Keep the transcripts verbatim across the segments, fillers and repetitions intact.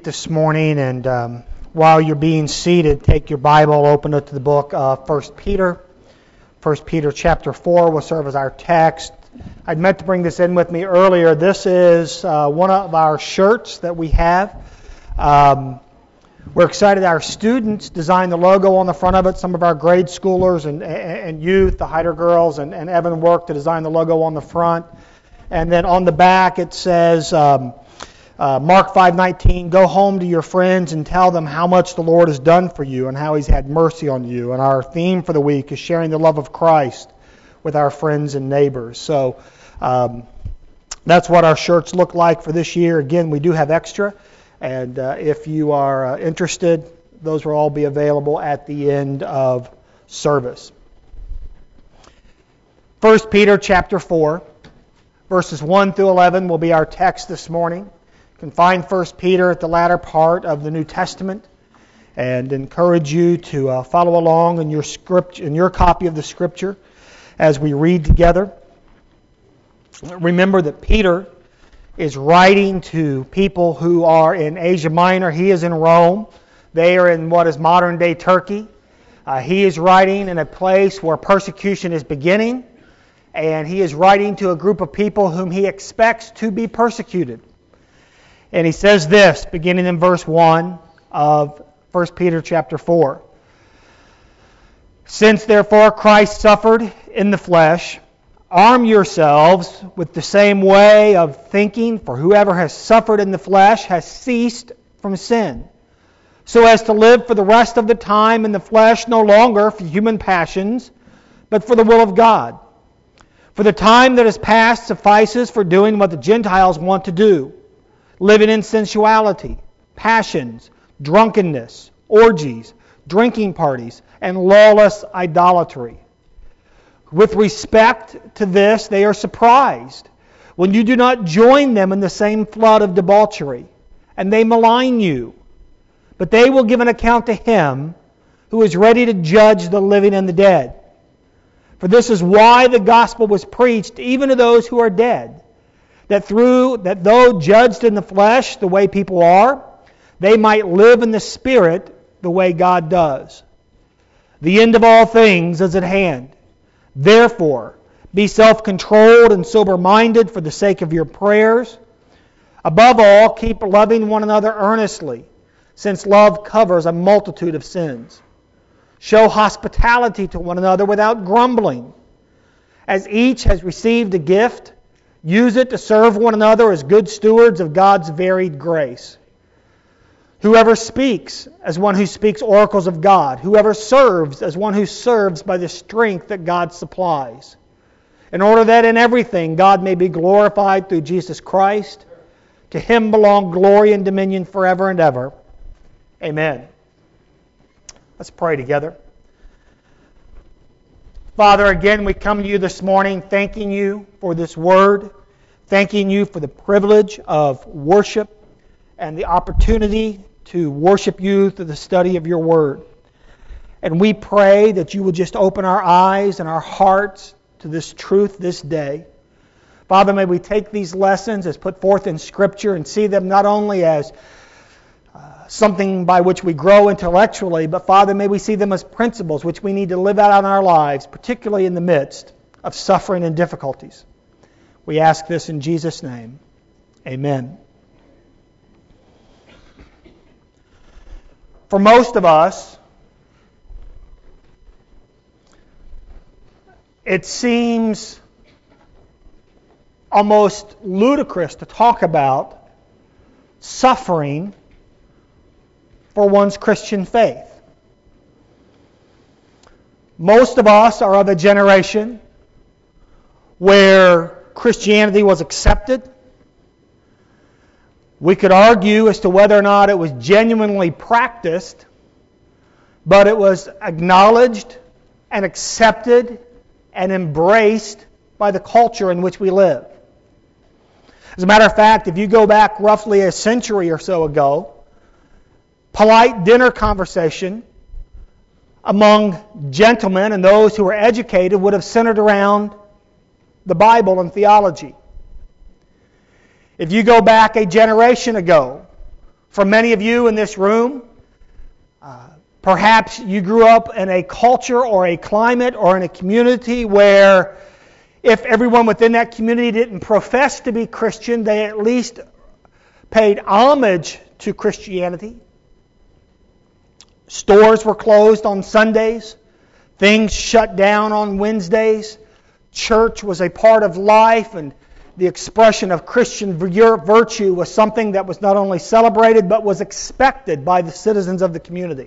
This morning, and um, while you're being seated, take your Bible, open it to the book of First Peter. First Peter chapter four will serve as our text. I'd meant to bring this in with me earlier. This is uh, one of our shirts that we have. Um, we're excited our students designed the logo on the front of it. Some of our grade schoolers and, and, and youth, the Hyder girls, and, and Evan worked to design the logo on the front. And then on the back it says... Um, Uh, Mark five nineteen, go home to your friends and tell them how much the Lord has done for you and how He's had mercy on you. And our theme for the week is sharing the love of Christ with our friends and neighbors. So um, that's what our shirts look like for this year. Again, we do have extra. And uh, if you are uh, interested, those will all be available at the end of service. First Peter chapter four, verses one through eleven will be our text this morning. You can find First Peter at the latter part of the New Testament, and encourage you to uh, follow along in your script, in your copy of the Scripture as we read together. Remember that Peter is writing to people who are in Asia Minor. He is in Rome. They are in what is modern-day Turkey. Uh, he is writing in a place where persecution is beginning, and he is writing to a group of people whom he expects to be persecuted. And he says this, beginning in verse one of First Peter chapter four. Since therefore Christ suffered in the flesh, arm yourselves with the same way of thinking, for whoever has suffered in the flesh has ceased from sin, so as to live for the rest of the time in the flesh no longer for human passions, but for the will of God. For the time that is past suffices for doing what the Gentiles want to do, living in sensuality, passions, drunkenness, orgies, drinking parties, and lawless idolatry. With respect to this, they are surprised when you do not join them in the same flood of debauchery, and they malign you. But they will give an account to Him who is ready to judge the living and the dead. For this is why the gospel was preached even to those who are dead, that through that though judged in the flesh the way people are, they might live in the Spirit the way God does. The end of all things is at hand. Therefore, be self-controlled and sober-minded for the sake of your prayers. Above all, keep loving one another earnestly, since love covers a multitude of sins. Show hospitality to one another without grumbling. As each has received a gift, use it to serve one another as good stewards of God's varied grace. Whoever speaks as one who speaks oracles of God. Whoever serves as one who serves by the strength that God supplies. In order that in everything God may be glorified through Jesus Christ. To Him belong glory and dominion forever and ever. Amen. Let's pray together. Father, again, we come to you this morning thanking you for this word, thanking you for the privilege of worship and the opportunity to worship you through the study of your word. And we pray that you would just open our eyes and our hearts to this truth this day. Father, may we take these lessons as put forth in Scripture and see them not only as something by which we grow intellectually, but Father, may we see them as principles which we need to live out in our lives, particularly in the midst of suffering and difficulties. We ask this in Jesus' name. Amen. For most of us, it seems almost ludicrous to talk about suffering for one's Christian faith. Most of us are of a generation where Christianity was accepted. We could argue as to whether or not it was genuinely practiced, but it was acknowledged and accepted and embraced by the culture in which we live. As a matter of fact, if you go back roughly a century or so ago, polite dinner conversation among gentlemen and those who were educated would have centered around the Bible and theology. If you go back a generation ago, For many of you in this room, uh, perhaps you grew up in a culture or a climate or in a community where if everyone within that community didn't profess to be Christian, they at least paid homage to Christianity. Stores were closed on Sundays. Things shut down on Wednesdays. Church was a part of life, and the expression of Christian virtue was something that was not only celebrated but was expected by the citizens of the community.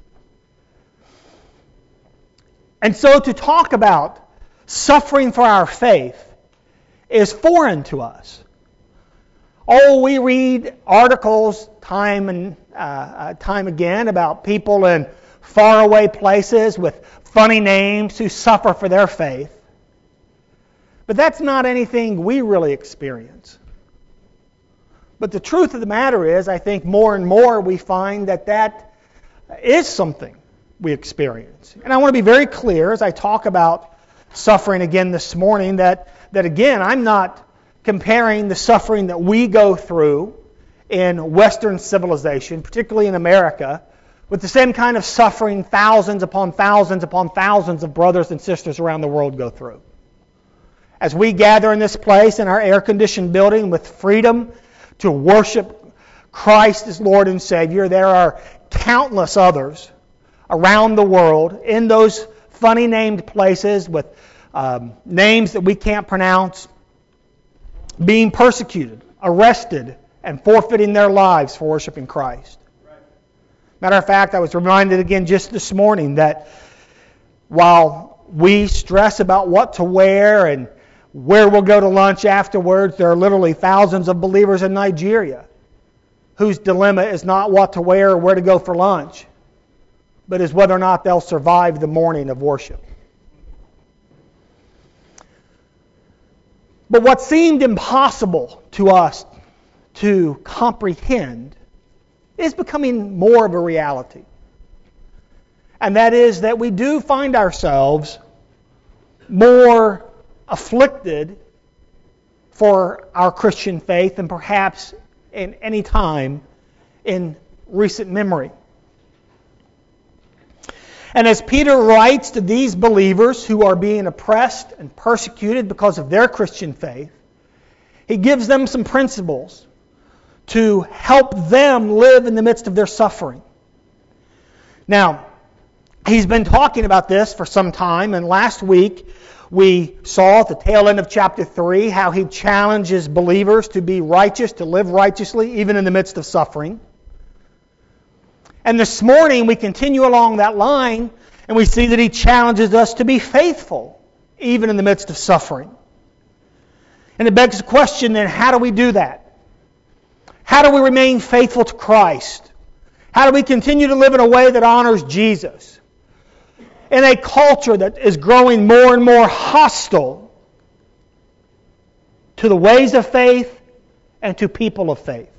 And so to talk about suffering for our faith is foreign to us. Oh, we read articles time and uh, time again about people in faraway places with funny names who suffer for their faith. But that's not anything we really experience. But the truth of the matter is, I think more and more we find that that is something we experience. And I want to be very clear as I talk about suffering again this morning that, that again, I'm not comparing the suffering that we go through in Western civilization, particularly in America, with the same kind of suffering thousands upon thousands upon thousands of brothers and sisters around the world go through. As we gather in this place in our air-conditioned building with freedom to worship Christ as Lord and Savior, there are countless others around the world in those funny named places with um, names that we can't pronounce, being persecuted, arrested, and forfeiting their lives for worshiping Christ. Matter of fact, I was reminded again just this morning that while we stress about what to wear and where we'll go to lunch afterwards, there are literally thousands of believers in Nigeria whose dilemma is not what to wear or where to go for lunch, but is whether or not they'll survive the morning of worship. But what seemed impossible to us to comprehend is becoming more of a reality. And that is that we do find ourselves more afflicted for our Christian faith than perhaps in any time in recent memory. And as Peter writes to these believers who are being oppressed and persecuted because of their Christian faith, he gives them some principles to help them live in the midst of their suffering. Now, he's been talking about this for some time, and last week we saw at the tail end of chapter three how he challenges believers to be righteous, to live righteously, even in the midst of suffering. And this morning we continue along that line, and we see that he challenges us to be faithful, even in the midst of suffering. And it begs the question then, how do we do that? How do we remain faithful to Christ? How do we continue to live in a way that honors Jesus? In a culture that is growing more and more hostile to the ways of faith and to people of faith.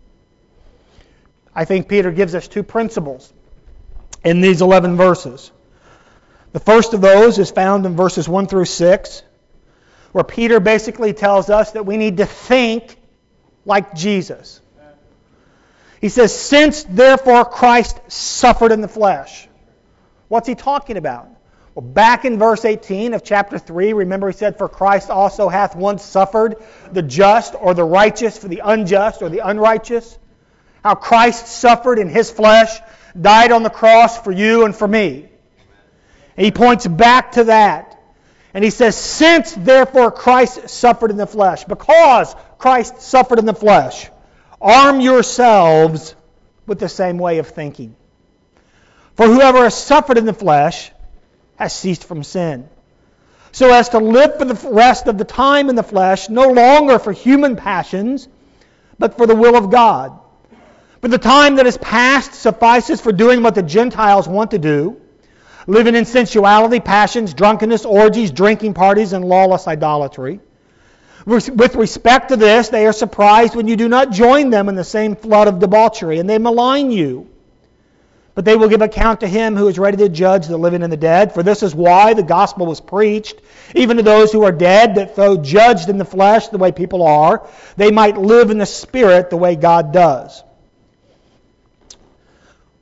I think Peter gives us two principles in these eleven verses. The first of those is found in verses one through six, where Peter basically tells us that we need to think like Jesus. He says, "Since therefore Christ suffered in the flesh." What's he talking about? Well, back in verse eighteen of chapter three, remember he said, "For Christ also hath once suffered the just or the righteous for the unjust or the unrighteous." How Christ suffered in His flesh, died on the cross for you and for me. And he points back to that. And he says, "Since therefore Christ suffered in the flesh," because Christ suffered in the flesh, "arm yourselves with the same way of thinking. For whoever has suffered in the flesh has ceased from sin, so as to live for the rest of the time in the flesh, no longer for human passions, but for the will of God. For the time that is past suffices for doing what the Gentiles want to do, living in sensuality, passions, drunkenness, orgies, drinking parties, and lawless idolatry. With respect to this, they are surprised when you do not join them in the same flood of debauchery, and they malign you. But they will give account to Him who is ready to judge the living and the dead. For this is why the gospel was preached, even to those who are dead, that though judged in the flesh the way people are, they might live in the Spirit the way God does.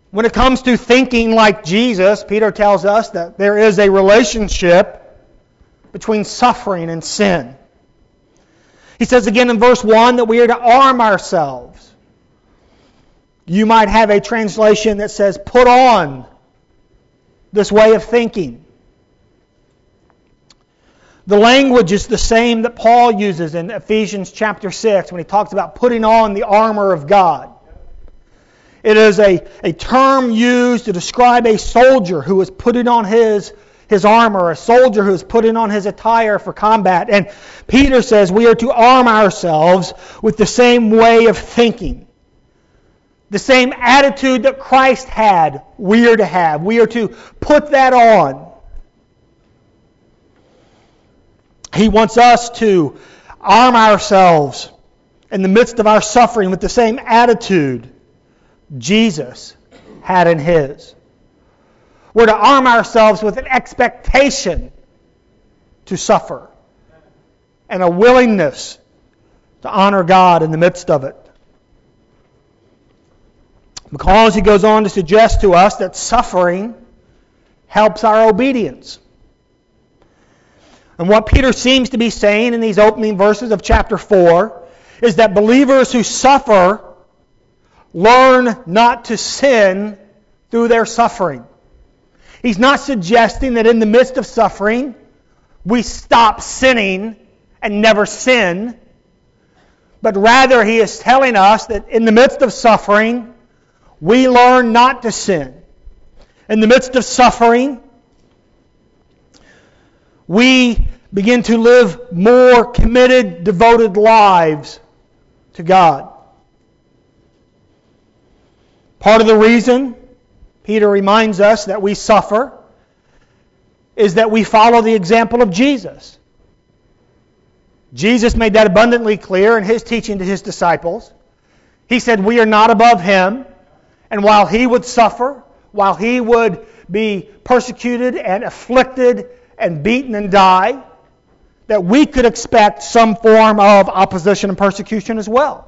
When it comes to thinking like Jesus, Peter tells us that there is a relationship between suffering and sin. He says again in verse one that we are to arm ourselves. You might have a translation that says, put on this way of thinking. The language is the same that Paul uses in Ephesians chapter six when he talks about putting on the armor of God. It is a, a term used to describe a soldier who is putting on his, his armor, a soldier who is putting on his attire for combat. And Peter says we are to arm ourselves with the same way of thinking. The same attitude that Christ had, we are to have. We are to put that on. He wants us to arm ourselves in the midst of our suffering with the same attitude Jesus had in His. We're to arm ourselves with an expectation to suffer and a willingness to honor God in the midst of it. Because he goes on to suggest to us that suffering helps our obedience. And what Peter seems to be saying in these opening verses of chapter four is that believers who suffer learn not to sin through their suffering. He's not suggesting that in the midst of suffering we stop sinning and never sin, but rather he is telling us that in the midst of suffering we learn not to sin. In the midst of suffering, we begin to live more committed, devoted lives to God. Part of the reason Peter reminds us that we suffer is that we follow the example of Jesus. Jesus made that abundantly clear in His teaching to His disciples. He said we are not above Him, and while He would suffer, while He would be persecuted and afflicted and beaten and die, that we could expect some form of opposition and persecution as well.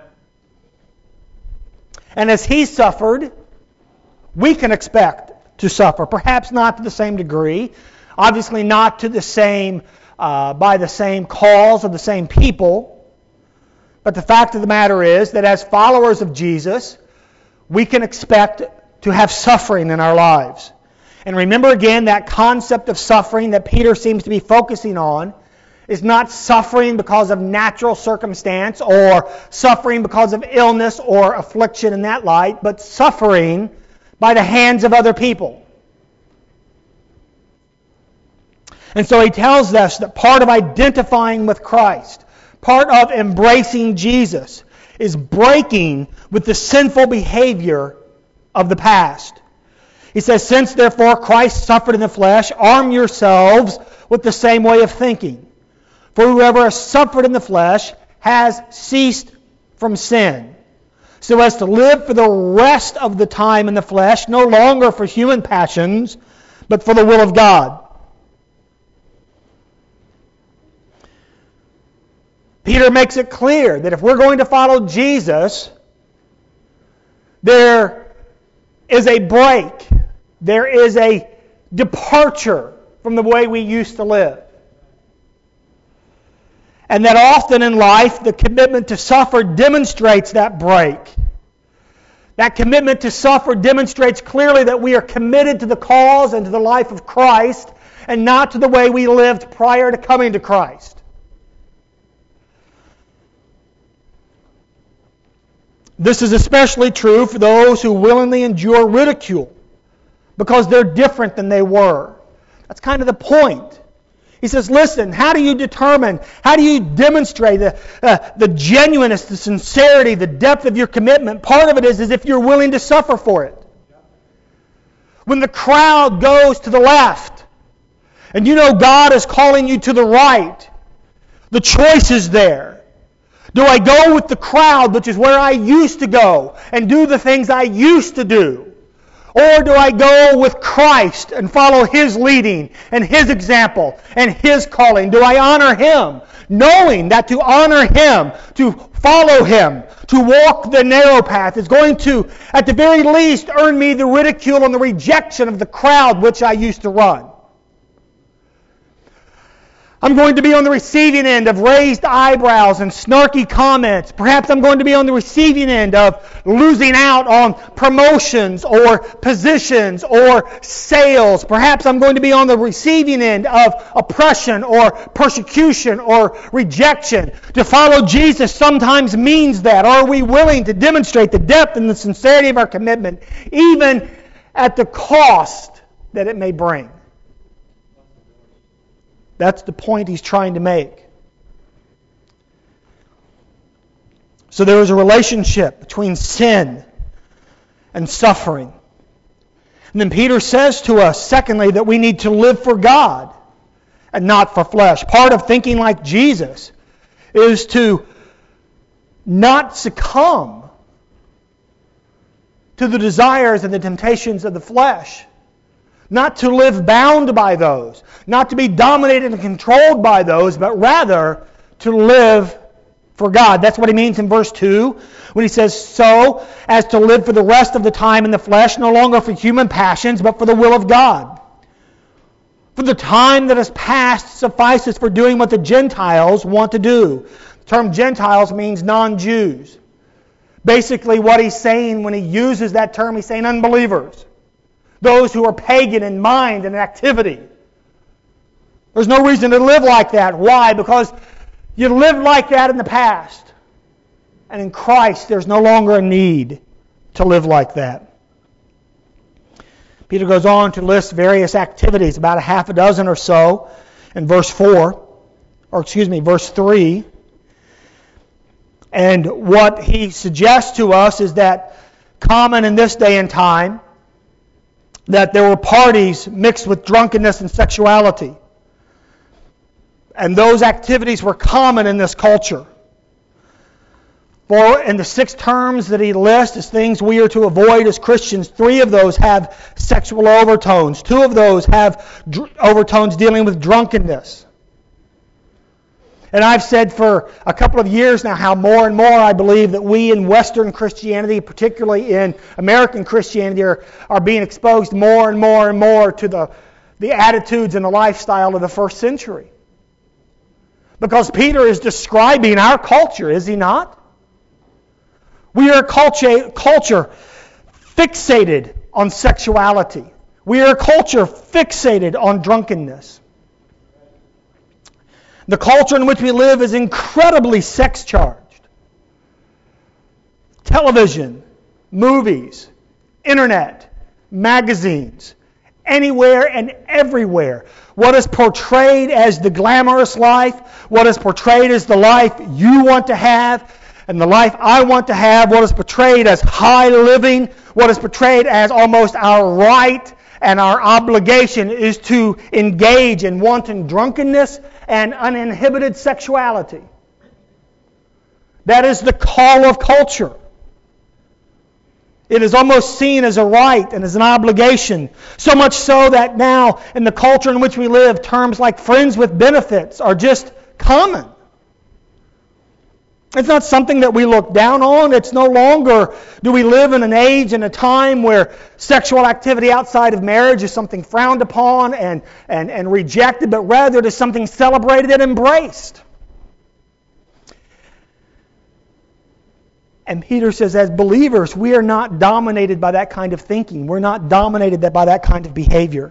And as He suffered, we can expect to suffer. Perhaps not to the same degree, obviously not to the same, uh, by the same cause of the same people. But the fact of the matter is that as followers of Jesus, we can expect to have suffering in our lives. And remember again, that concept of suffering that Peter seems to be focusing on is not suffering because of natural circumstance or suffering because of illness or affliction in that light, but suffering by the hands of other people. And so he tells us that part of identifying with Christ, part of embracing Jesus, is breaking with the sinful behavior of the past. He says, since therefore Christ suffered in the flesh, arm yourselves with the same way of thinking. For whoever has suffered in the flesh has ceased from sin, so as to live for the rest of the time in the flesh, no longer for human passions, but for the will of God. Peter makes it clear that if we're going to follow Jesus, there is a break, there is a departure from the way we used to live. And that often in life, the commitment to suffer demonstrates that break. That commitment to suffer demonstrates clearly that we are committed to the cause and to the life of Christ, and not to the way we lived prior to coming to Christ. This is especially true for those who willingly endure ridicule, because they're different than they were. That's kind of the point. He says, listen, how do you determine, how do you demonstrate the, uh, the genuineness, the sincerity, the depth of your commitment? Part of it is, is if you're willing to suffer for it. When the crowd goes to the left, and you know God is calling you to the right, the choice is there. Do I go with the crowd, which is where I used to go, and do the things I used to do? Or do I go with Christ and follow His leading and His example and His calling? Do I honor Him, knowing that to honor Him, to follow Him, to walk the narrow path, is going to, at the very least, earn me the ridicule and the rejection of the crowd which I used to run. I'm going to be on the receiving end of raised eyebrows and snarky comments. Perhaps I'm going to be on the receiving end of losing out on promotions or positions or sales. Perhaps I'm going to be on the receiving end of oppression or persecution or rejection. To follow Jesus sometimes means that. Are we willing to demonstrate the depth and the sincerity of our commitment, even at the cost that it may bring? That's the point he's trying to make. So there is a relationship between sin and suffering. And then Peter says to us, secondly, that we need to live for God and not for flesh. Part of thinking like Jesus is to not succumb to the desires and the temptations of the flesh. Not to live bound by those. Not to be dominated and controlled by those, but rather to live for God. That's what he means in verse two when he says, so as to live for the rest of the time in the flesh, no longer for human passions, but for the will of God. For the time that has passed suffices for doing what the Gentiles want to do. The term Gentiles means non-Jews. Basically what he's saying when he uses that term, he's saying unbelievers. Those who are pagan in mind and activity. There's no reason to live like that. Why? Because you lived like that in the past. And in Christ, there's no longer a need to live like that. Peter goes on to list various activities, about a half a dozen or so, in verse four, or excuse me, verse three. And what he suggests to us is that common in this day and time, that there were parties mixed with drunkenness and sexuality. And those activities were common in this culture. For in the six terms that he lists as things we are to avoid as Christians, three of those have sexual overtones. Two of those have dr- overtones dealing with drunkenness. And I've said for a couple of years now how more and more I believe that we in Western Christianity, particularly in American Christianity, are, are being exposed more and more and more to the, the attitudes and the lifestyle of the first century. Because Peter is describing our culture, is he not? We are a culture, culture fixated on sexuality. We are a culture fixated on drunkenness. The culture in which we live is incredibly sex-charged. Television, movies, internet, magazines, anywhere and everywhere. What is portrayed as the glamorous life, what is portrayed as the life you want to have, and the life I want to have, what is portrayed as high living, what is portrayed as almost our right and our obligation is to engage in wanton drunkenness and uninhibited sexuality. That is the call of culture. It is almost seen as a right and as an obligation. So much so that now, in the culture in which we live, terms like friends with benefits are just common. It's not something that we look down on. It's no longer do we live in an age and a time where sexual activity outside of marriage is something frowned upon and, and, and rejected, but rather it is something celebrated and embraced. And Peter says, as believers, we are not dominated by that kind of thinking. We're not dominated by that kind of behavior.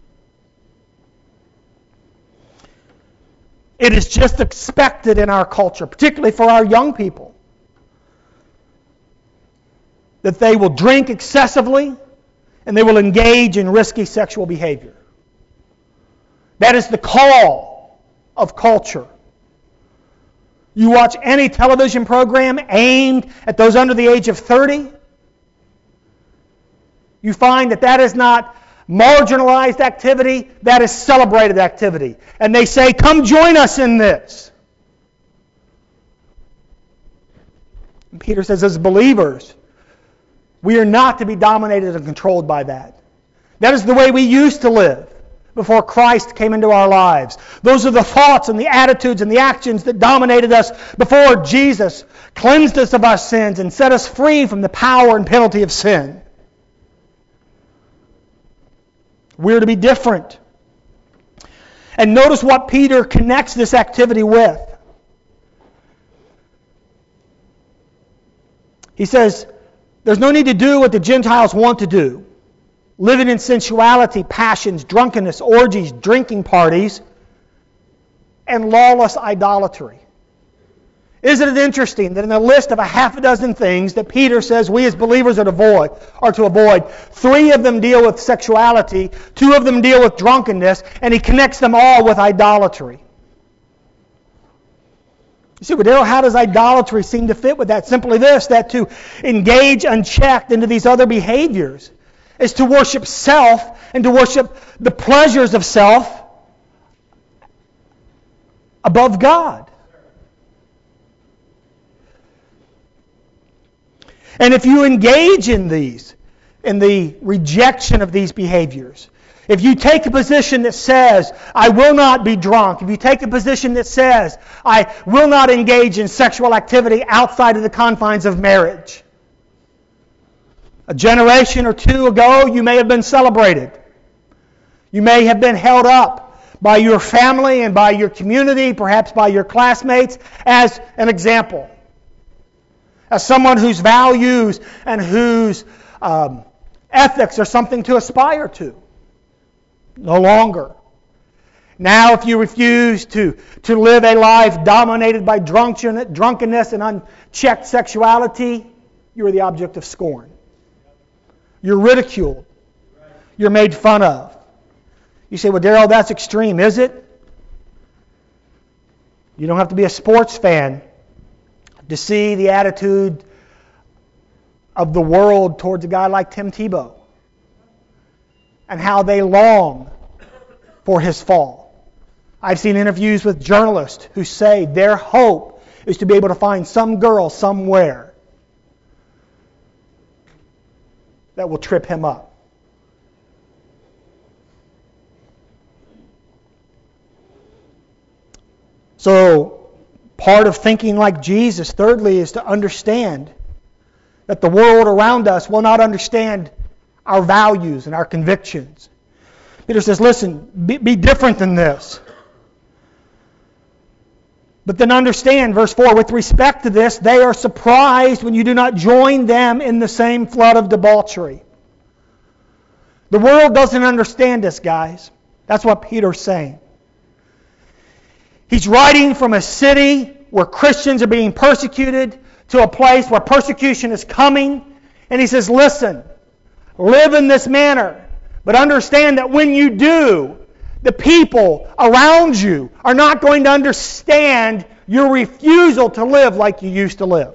It is just expected in our culture, particularly for our young people, that they will drink excessively and they will engage in risky sexual behavior. That is the call of culture. You watch any television program aimed at those under the age of thirty, you find that that is not marginalized activity, that is celebrated activity. And they say, come join us in this. And Peter says, as believers, we are not to be dominated and controlled by that. That is the way we used to live. before Christ came into our lives. Those are the thoughts and the attitudes and the actions that dominated us before Jesus cleansed us of our sins and set us free from the power and penalty of sin. We're to be different. And notice what Peter connects this activity with. He says, there's no need to do what the Gentiles want to do. Living in sensuality, passions, drunkenness, orgies, drinking parties, and lawless idolatry. Isn't it interesting that in the list of a half a dozen things that Peter says we as believers are to avoid, are to avoid, three of them deal with sexuality, two of them deal with drunkenness, and he connects them all with idolatry. You see, but Daryl, how does idolatry seem to fit with that? Simply this, that to engage unchecked into these other behaviors is to worship self and to worship the pleasures of self above God. And if you engage in these, in the rejection of these behaviors, if you take a position that says, I will not be drunk, if you take a position that says, I will not engage in sexual activity outside of the confines of marriage, a generation or two ago, you may have been celebrated. You may have been held up by your family and by your community, perhaps by your classmates, as an example. As someone whose values and whose um, ethics are something to aspire to. No longer. Now, if you refuse to, to live a life dominated by drunken, drunkenness and unchecked sexuality, you are the object of scorn. You're ridiculed. You're made fun of. You say, well, Daryl, that's extreme, is it? You don't have to be a sports fan to see the attitude of the world towards a guy like Tim Tebow and how they long for his fall. I've seen interviews with journalists who say their hope is to be able to find some girl somewhere that will trip him up. So, part of thinking like Jesus, thirdly, is to understand that the world around us will not understand our values and our convictions. Peter says, listen, be, be different than this. But then understand, verse four, with respect to this, they are surprised when you do not join them in the same flood of debauchery. The world doesn't understand this, guys. That's what Peter's saying. He's writing from a city where Christians are being persecuted to a place where persecution is coming. And he says, listen, live in this manner. But understand that when you do, the people around you are not going to understand your refusal to live like you used to live.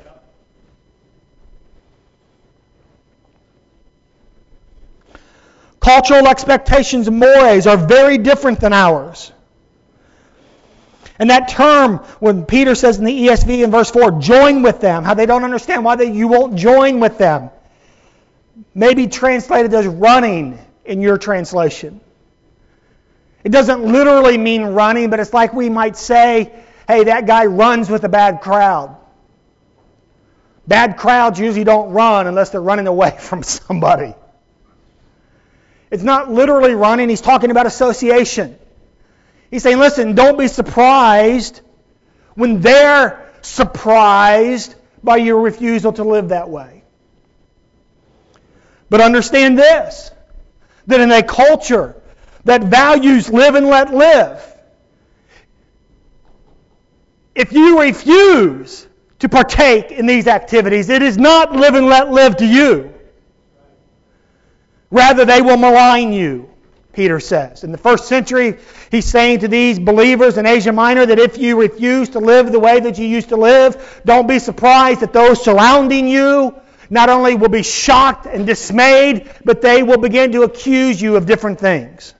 Cultural expectations and mores are very different than ours. And that term, when Peter says in the E S V in verse four, join with them, how they don't understand why they, you won't join with them. Maybe translated as running in your translation. It doesn't literally mean running, but it's like we might say, hey, that guy runs with a bad crowd. Bad crowds usually don't run unless they're running away from somebody. It's not literally running. He's talking about association. He's saying, listen, don't be surprised when they're surprised by your refusal to live that way. But understand this, that in a culture that values live and let live, if you refuse to partake in these activities, it is not live and let live to you. Rather, they will malign you, Peter says. In the first century, he's saying to these believers in Asia Minor that if you refuse to live the way that you used to live, don't be surprised that those surrounding you not only will be shocked and dismayed, but they will begin to accuse you of different things.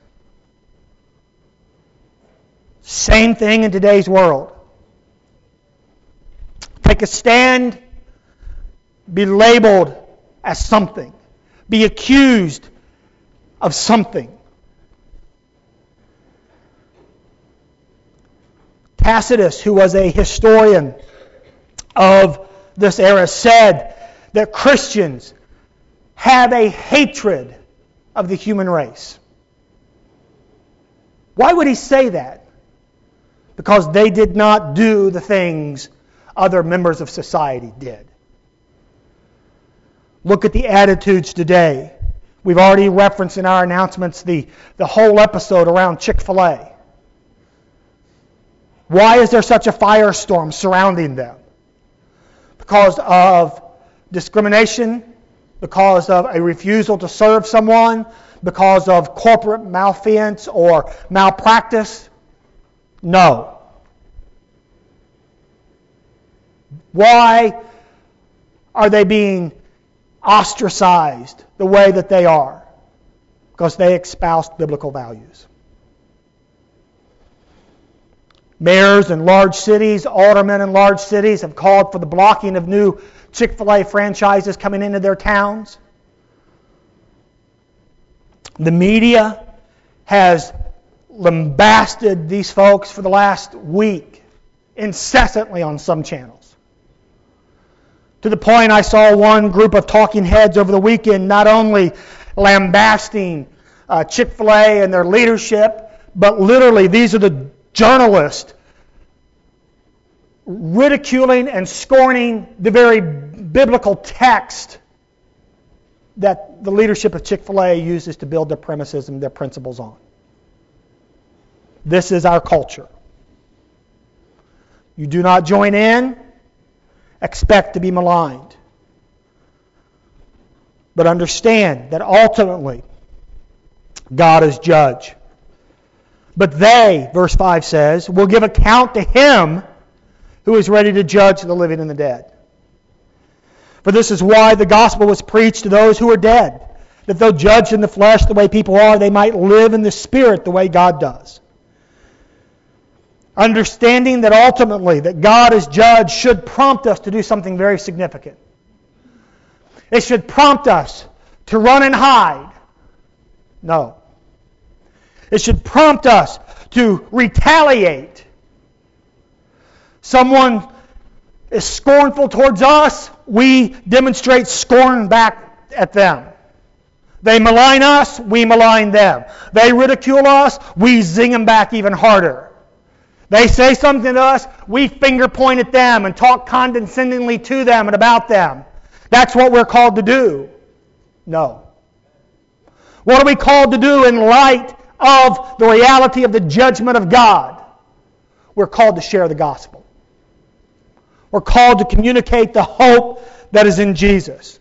Same thing in today's world. Take a stand, be labeled as something, be accused of something. Tacitus, who was a historian of this era, said that Christians have a hatred of the human race. Why would he say that? Because they did not do the things other members of society did. Look at the attitudes today. We've already referenced in our announcements the, the whole episode around Chick-fil-A. Why is there such a firestorm surrounding them? Because of discrimination, because of a refusal to serve someone, because of corporate malfeasance or malpractice? No. Why are they being ostracized the way that they are? Because they espoused biblical values. Mayors in large cities, aldermen in large cities have called for the blocking of new Chick-fil-A franchises coming into their towns. The media has lambasted these folks for the last week, incessantly on some channels. To the point I saw one group of talking heads over the weekend not only lambasting uh, Chick-fil-A and their leadership, but literally these are the journalists ridiculing and scorning the very biblical text that the leadership of Chick-fil-A uses to build their premises and their principles on. This is our culture. You do not join in, expect to be maligned. But understand that ultimately, God is judge. But they, verse five says, will give account to Him who is ready to judge the living and the dead. For this is why the gospel was preached to those who are dead, that though judged in the flesh the way people are, they might live in the Spirit the way God does. Understanding that ultimately that God is judge should prompt us to do something very significant. It should prompt us to run and hide. No. It should prompt us to retaliate. Someone is scornful towards us, we demonstrate scorn back at them. They malign us, we malign them. They ridicule us, we zing them back even harder. They say something to us, we finger point at them and talk condescendingly to them and about them. That's what we're called to do. No. What are we called to do in light of the reality of the judgment of God? We're called to share the gospel. We're called to communicate the hope that is in Jesus.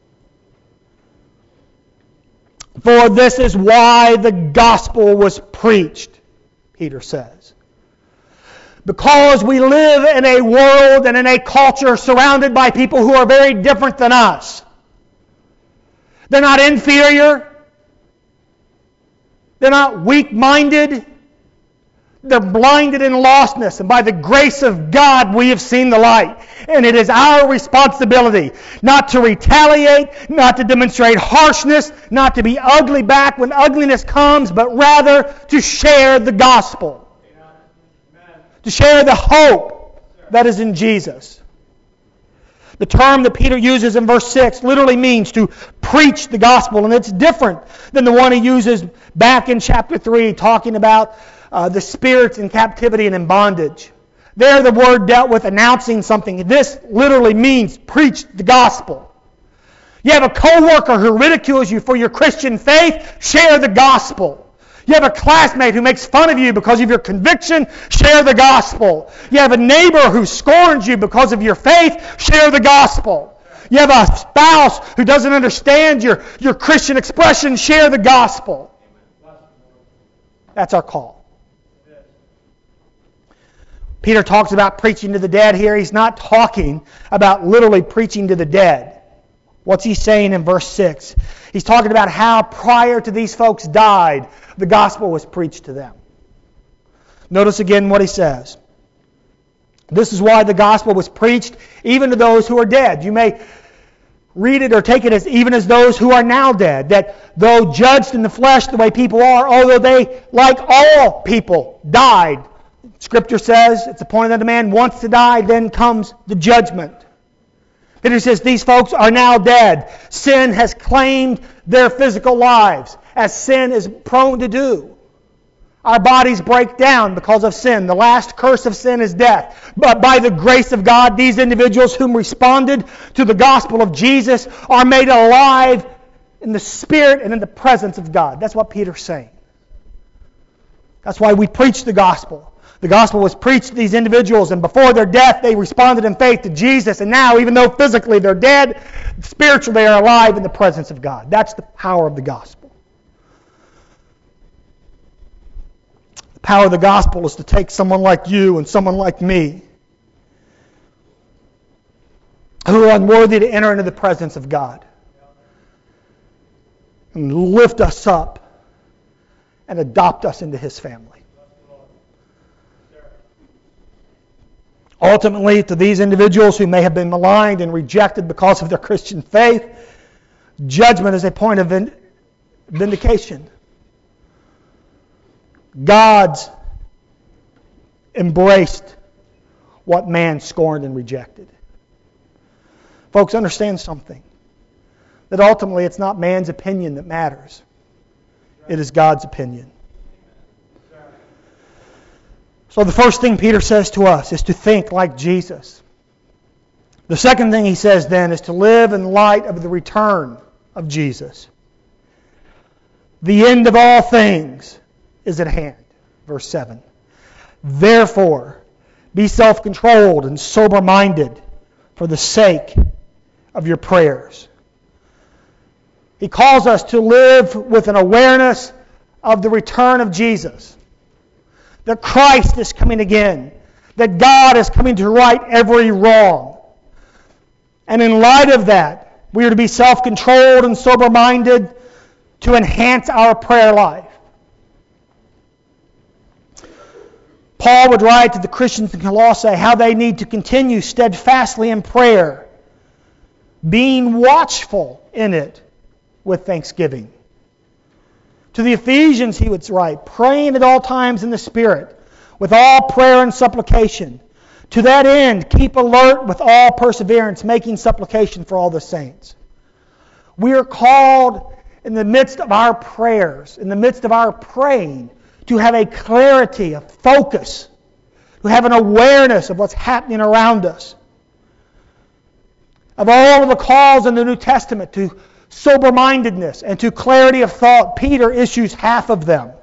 For this is why the gospel was preached, Peter says. Because we live in a world and in a culture surrounded by people who are very different than us. They're not inferior. They're not weak-minded. They're blinded in lostness. And by the grace of God, we have seen the light. And it is our responsibility not to retaliate, not to demonstrate harshness, not to be ugly back when ugliness comes, but rather to share the gospel. To share the hope that is in Jesus. The term that Peter uses in verse six literally means to preach the gospel, and it's different than the one he uses back in chapter three, talking about uh, the spirits in captivity and in bondage. There the word dealt with announcing something. This literally means preach the gospel. You have a coworker who ridicules you for your Christian faith, share the gospel. You have a classmate who makes fun of you because of your conviction, share the gospel. You have a neighbor who scorns you because of your faith, share the gospel. You have a spouse who doesn't understand your, your Christian expression, share the gospel. That's our call. Peter talks about preaching to the dead here. He's not talking about literally preaching to the dead. What's he saying in verse six? He's talking about how prior to these folks died, the gospel was preached to them. Notice again what he says. This is why the gospel was preached even to those who are dead. You may read it or take it as even as those who are now dead. That though judged in the flesh the way people are, although they, like all people, died Scripture says it's appointed that a man wants to die, then comes the judgment. Peter says these folks are now dead. Sin has claimed their physical lives, as sin is prone to do. Our bodies break down because of sin. The last curse of sin is death. But by the grace of God, these individuals whom responded to the gospel of Jesus are made alive in the Spirit and in the presence of God. That's what Peter's saying. That's why we preach the gospel. The gospel was preached to these individuals, and before their death, they responded in faith to Jesus. And now, even though physically they're dead, spiritually they are alive in the presence of God. That's the power of the gospel. The power of the gospel is to take someone like you and someone like me, who are unworthy to enter into the presence of God, and lift us up and adopt us into His family. Ultimately, to these individuals who may have been maligned and rejected because of their Christian faith, judgment is a point of vindication. God's embraced what man scorned and rejected. Folks, understand something. That ultimately it's not man's opinion that matters. It is God's opinion. So the first thing Peter says to us is to think like Jesus. The second thing he says then is to live in light of the return of Jesus. The end of all things is at hand. Verse seven. Therefore, be self-controlled and sober-minded for the sake of your prayers. He calls us to live with an awareness of the return of Jesus. That Christ is coming again. That God is coming to right every wrong. And in light of that, we are to be self-controlled and sober-minded to enhance our prayer life. Paul would write to the Christians in Colossae how they need to continue steadfastly in prayer, being watchful in it with thanksgiving. To the Ephesians he would write, praying at all times in the Spirit, with all prayer and supplication. To that end, keep alert with all perseverance, making supplication for all the saints. We are called in the midst of our prayers, in the midst of our praying, to have a clarity, a focus, to have an awareness of what's happening around us. Of all of the calls in the New Testament to sober-mindedness and to clarity of thought, Peter issues half of them.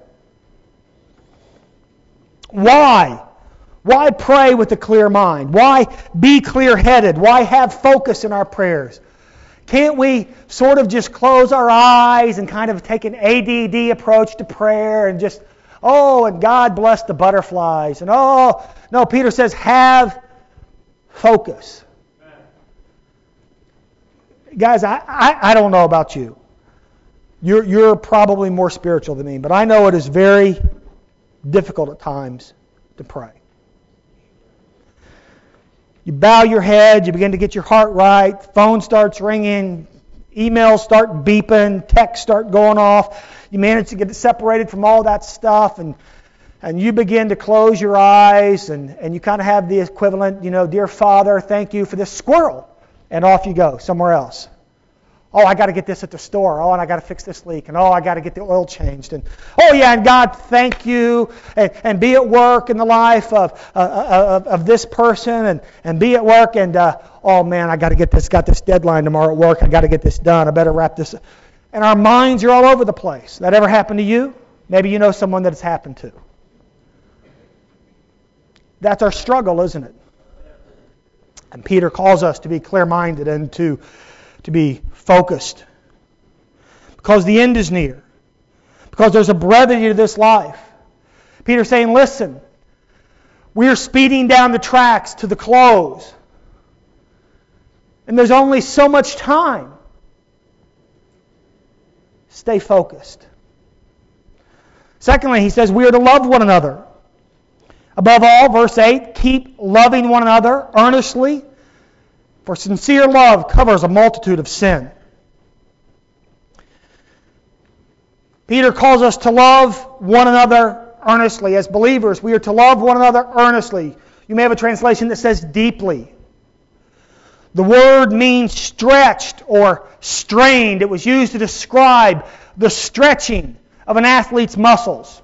Why? Why pray with a clear mind? Why be clear-headed? Why have focus in our prayers? Can't we sort of just close our eyes and kind of take an A D D approach to prayer and just, oh, and God bless the butterflies, and oh, no, Peter says have focus. Guys, I, I, I don't know about you. You're, you're probably more spiritual than me, but I know it is very difficult at times to pray. You bow your head, you begin to get your heart right, phone starts ringing, emails start beeping, texts start going off. You manage to get separated from all that stuff, and and you begin to close your eyes, and, and you kind of have the equivalent, you know, dear Father, thank you for this squirrel. And off you go, somewhere else. Oh, I got to get this at the store. Oh, and I got to fix this leak. And oh, I got to get the oil changed. And oh, yeah, and God, thank you. And, and be at work in the life of uh, of, of this person. And, and be at work. And uh, oh, man, I got to get this. Got this deadline tomorrow at work. I got to get this done. I better wrap this up. And our minds are all over the place. That ever happened to you? Maybe you know someone that it's happened to. That's our struggle, isn't it? And Peter calls us to be clear-minded and to, to be focused. Because the end is near. Because there's a brevity to this life. Peter's saying, listen, we are speeding down the tracks to the close. And there's only so much time. Stay focused. Secondly, he says we are to love one another. Above all, verse eight, keep loving one another earnestly, for sincere love covers a multitude of sin. Peter calls us to love one another earnestly. As believers, we are to love one another earnestly. You may have a translation that says deeply. The word means stretched or strained. It was used to describe the stretching of an athlete's muscles.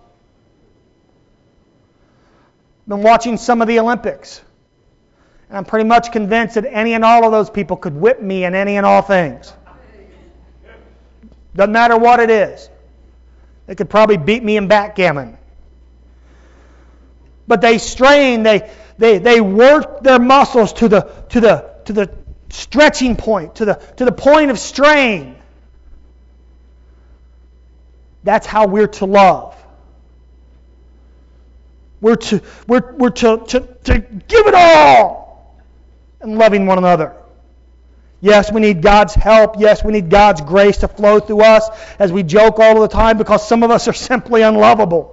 I've been watching some of the Olympics, and I'm pretty much convinced that any and all of those people could whip me in any and all things. Doesn't matter what it is. They could probably beat me in backgammon. But they strain, they they they work their muscles to the to the to the stretching point, to the to the point of strain. That's how we're to love. We're to we're we're to, to, to give it all in loving one another. Yes, we need God's help. Yes, we need God's grace to flow through us, as we joke all the time, because some of us are simply unlovable.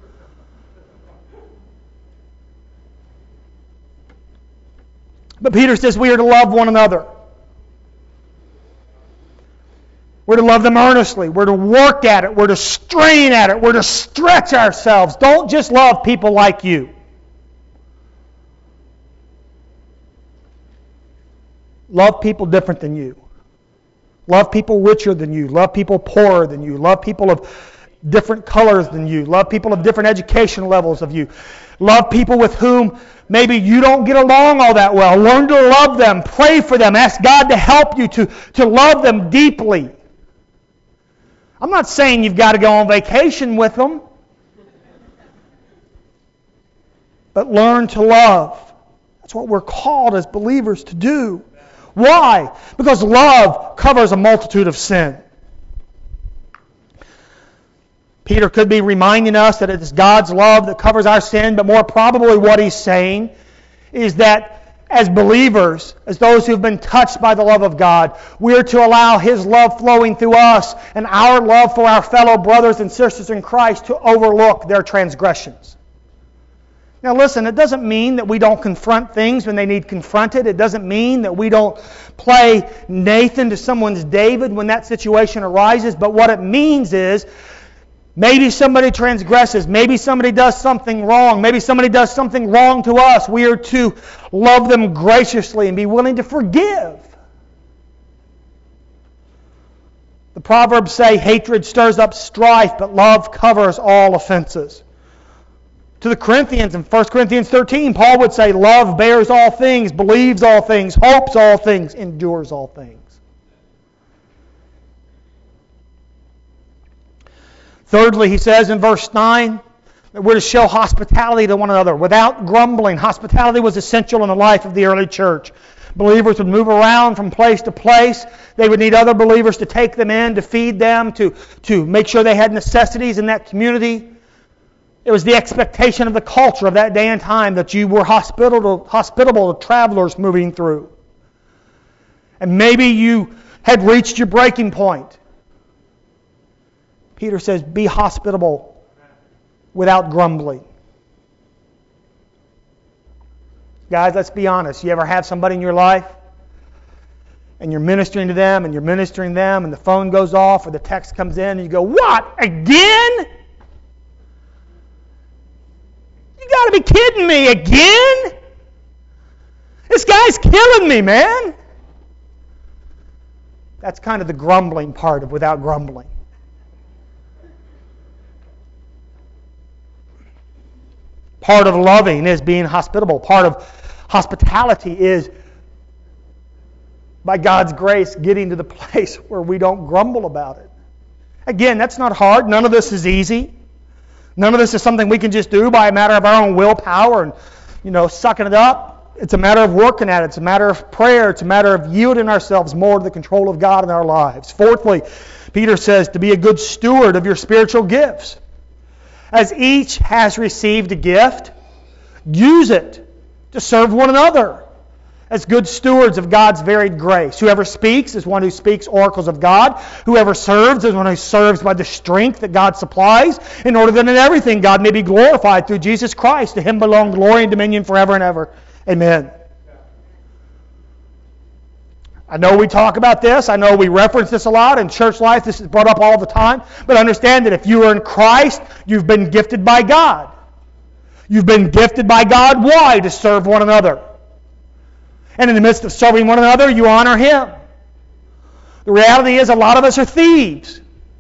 But Peter says we are to love one another. We're to love them earnestly. We're to work at it. We're to strain at it. We're to stretch ourselves. Don't just love people like you. Love people different than you. Love people richer than you. Love people poorer than you. Love people of different colors than you. Love people of different education levels of you. Love people with whom maybe you don't get along all that well. Learn to love them. Pray for them. Ask God to help you to, to love them deeply. I'm not saying you've got to go on vacation with them. But learn to love. That's what we're called as believers to do. Why? Because love covers a multitude of sin. Peter could be reminding us that it is God's love that covers our sin, but more probably what he's saying is that as believers, as those who have been touched by the love of God, we are to allow His love flowing through us and our love for our fellow brothers and sisters in Christ to overlook their transgressions. Now listen, it doesn't mean that we don't confront things when they need confronted. It doesn't mean that we don't play Nathan to someone's David when that situation arises. But what it means is, maybe somebody transgresses. Maybe somebody does something wrong. Maybe somebody does something wrong to us. We are to love them graciously and be willing to forgive. The Proverbs say hatred stirs up strife, but love covers all offenses. To the Corinthians in First Corinthians thirteen, Paul would say, love bears all things, believes all things, hopes all things, endures all things. Thirdly, he says in verse nine, that we're to show hospitality to one another without grumbling. Hospitality was essential in the life of the early church. Believers would move around from place to place. They would need other believers to take them in, to feed them, to, to make sure they had necessities in that community. It was the expectation of the culture of that day and time that you were hospitable, hospitable to travelers moving through. And maybe you had reached your breaking point. Peter says, be hospitable without grumbling. Guys, let's be honest. You ever have somebody in your life and you're ministering to them and you're ministering to them and the phone goes off or the text comes in and you go, what? Again? You got to be kidding me. Again? This guy's killing me, man. That's kind of the grumbling part of without grumbling. Part of loving is being hospitable. Part of hospitality is, by God's grace, getting to the place where we don't grumble about it. Again, that's not hard. None of this is easy. None of this is something we can just do by a matter of our own willpower and, you know, sucking it up. It's a matter of working at it. It's a matter of prayer. It's a matter of yielding ourselves more to the control of God in our lives. Fourthly, Peter says to be a good steward of your spiritual gifts. As each has received a gift, use it to serve one another as good stewards of God's varied grace. Whoever speaks is one who speaks oracles of God. Whoever serves is one who serves by the strength that God supplies, in order that in everything God may be glorified through Jesus Christ. To Him belong glory and dominion forever and ever. Amen. I know we talk about this. I know we reference this a lot in church life. This is brought up all the time. But understand that if you are in Christ, you've been gifted by God. You've been gifted by God. Why? To serve one another. And in the midst of serving one another, you honor Him. The reality is a lot of us are thieves.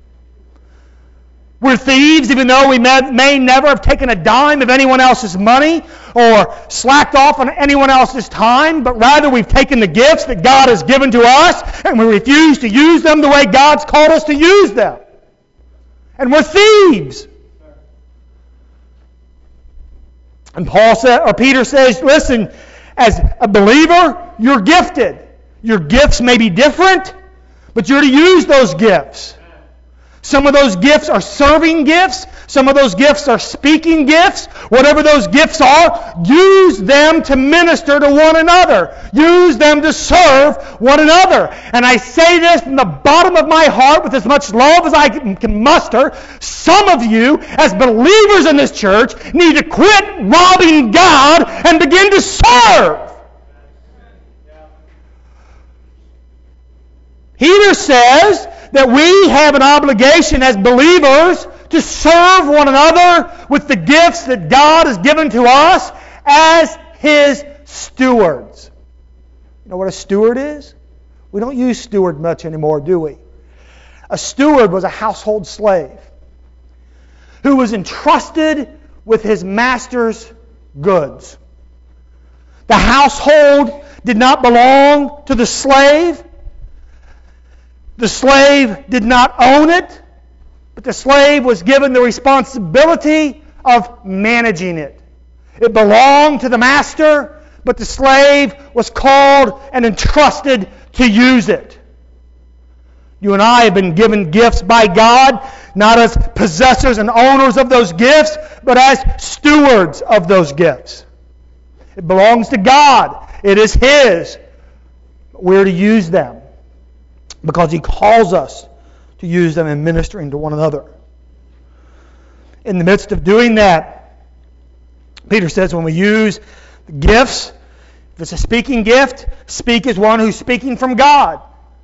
We're thieves even though we may, may never have taken a dime of anyone else's money or slacked off on anyone else's time, but rather we've taken the gifts that God has given to us and we refuse to use them the way God's called us to use them. And we're thieves. And Paul said, or Peter says, listen, as a believer, you're gifted. Your gifts may be different, but you're to use those gifts. Some of those gifts are serving gifts. Some of those gifts are speaking gifts. Whatever those gifts are, use them to minister to one another. Use them to serve one another. And I say this from the bottom of my heart with as much love as I can muster. Some of you, as believers in this church, need to quit robbing God and begin to serve. Peter says that we have an obligation as believers to serve one another with the gifts that God has given to us as His stewards. You know what a steward is? We don't use steward much anymore, do we? A steward was a household slave who was entrusted with his master's goods. The household did not belong to the slave. The slave did not own it, but the slave was given the responsibility of managing it. It belonged to the master, but the slave was called and entrusted to use it. You and I have been given gifts by God, not as possessors and owners of those gifts, but as stewards of those gifts. It belongs to God. It is His. We're to use them, because He calls us to use them in ministering to one another. In the midst of doing that, Peter says when we use the gifts, if it's a speaking gift, speak as one who's speaking from God.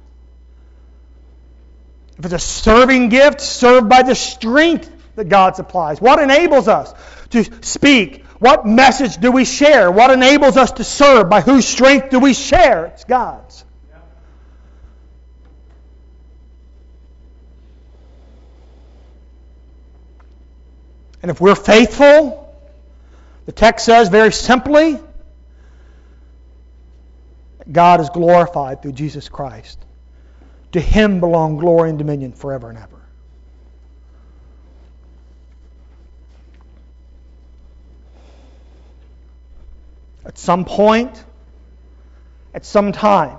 If it's a serving gift, serve by the strength that God supplies. What enables us to speak? What message do we share? What enables us to serve? By whose strength do we share? It's God's. And if we're faithful, the text says very simply, God is glorified through Jesus Christ. To Him belong glory and dominion forever and ever. At some point, at some time,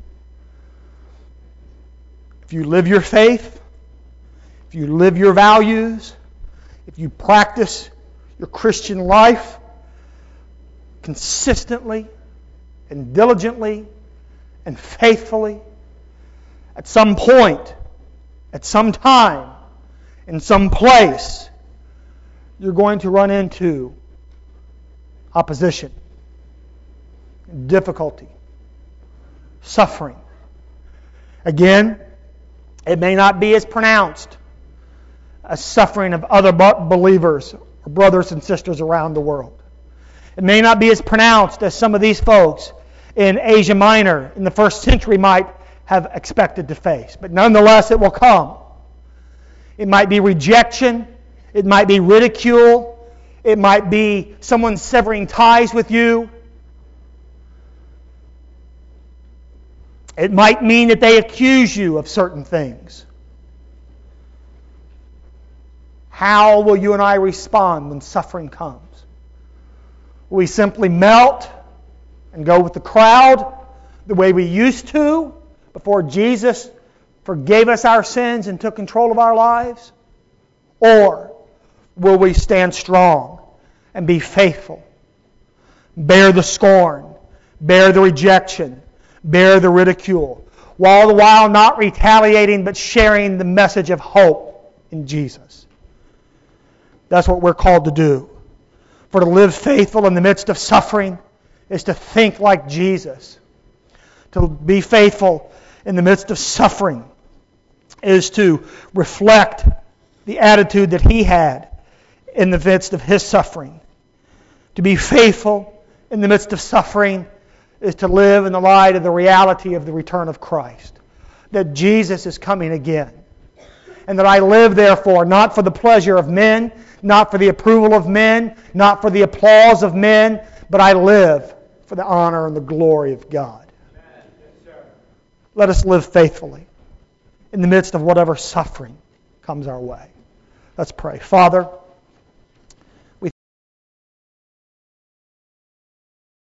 if you live your faith, if you live your values, if you practice your Christian life consistently and diligently and faithfully, at some point, at some time, in some place, you're going to run into opposition, difficulty, suffering. Again, it may not be as pronounced as suffering of other believers or brothers and sisters around the world. It may not be as pronounced as some of these folks in Asia Minor in the first century might have expected to face. But nonetheless, it will come. It might be rejection. It might be ridicule. It might be someone severing ties with you. It might mean that they accuse you of certain things. How will you and I respond when suffering comes? Will we simply melt and go with the crowd the way we used to before Jesus forgave us our sins and took control of our lives? Or will we stand strong and be faithful, bear the scorn, bear the rejection, bear the ridicule, while the while not retaliating but sharing the message of hope in Jesus? That's what we're called to do. For to live faithful in the midst of suffering is to think like Jesus. To be faithful in the midst of suffering is to reflect the attitude that He had in the midst of His suffering. To be faithful in the midst of suffering is to live in the light of the reality of the return of Christ. That Jesus is coming again. And that I live, therefore, not for the pleasure of men, not for the approval of men, not for the applause of men, but I live for the honor and the glory of God. Let us live faithfully in the midst of whatever suffering comes our way. Let's pray. Father,